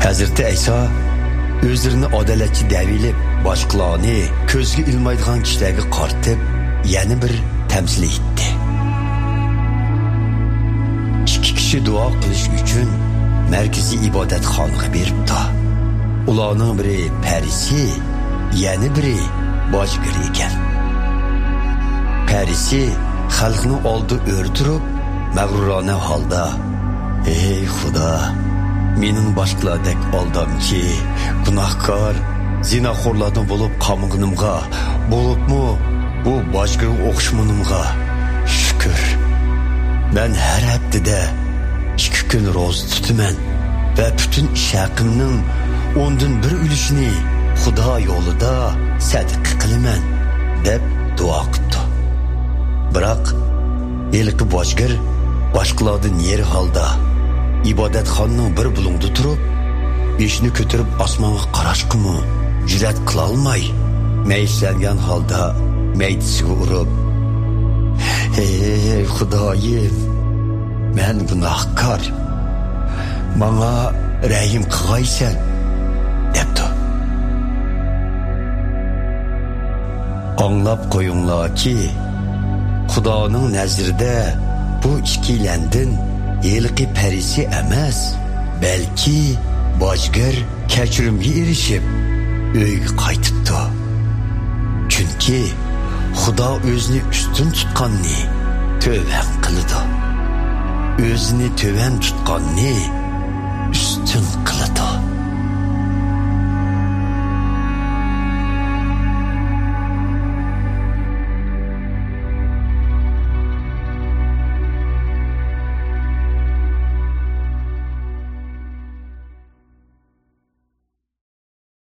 Hazreti İsa özlerini adaletçi devilib, boshqalarni ko'zga ilmaydigan kishilarga qartib, yana bir tamsil etdi. İki kishi duo qilish uchun markaziy ibodatxonaga beribdi. Ularning biri Parisi, yana biri boshqar ekan. Parisi xalqni oldi o'rtirib, mag'rurona holda: "Ey Xudo, mening boshqalardek oldamchi, gunohkor, zinaxo'rlardan bo'lib qolmaganimga, bo'libmi bu boshqaga o'xshamanimga shukr. Men har haftada 2 kun ro'za tutaman va butun ish haqimning 10dan 1 ulushini Xudo yo'lida sadaqa qilaman" deb duo qildi. Biroq elqi boshqar boshqalardan yeri holda ibodatxonaning bir bulungda turib, beshni ko'tarib osmonga qarashqimi jur'at qila olmay, mayishlangan holda maydisiga urib: "Ey Xudoyim, men gunohkor, menga rahim qilg'aysan" debdi. Anglab qo'yinglarki, Xudoning nazarida bu ikkilandin elqi Parisi emas, balki boshqar kechirimga erishib uyga qaytibdi. Chunki Xudo o'zini ustun tutganni to'van qiladi. O'zini to'van tutganni ustun qiladi.